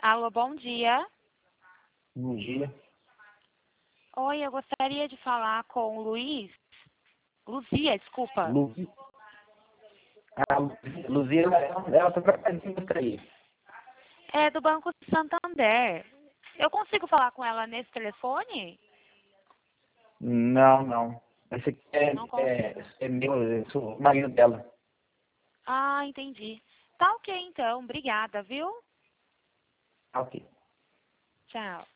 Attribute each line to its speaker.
Speaker 1: Alô, bom dia.
Speaker 2: Bom dia.
Speaker 1: Oi, eu gostaria de falar com o Luiz. Luzia, desculpa.
Speaker 2: Luzia, ela tá trabalhando aí.
Speaker 1: É do Banco Santander. Eu consigo falar com ela nesse telefone?
Speaker 2: Não. Esse aqui
Speaker 1: Não consigo.
Speaker 2: é meu, eu sou o marido dela.
Speaker 1: Ah, entendi. Tá ok, então. Obrigada, viu?
Speaker 2: Ok.
Speaker 1: Tchau.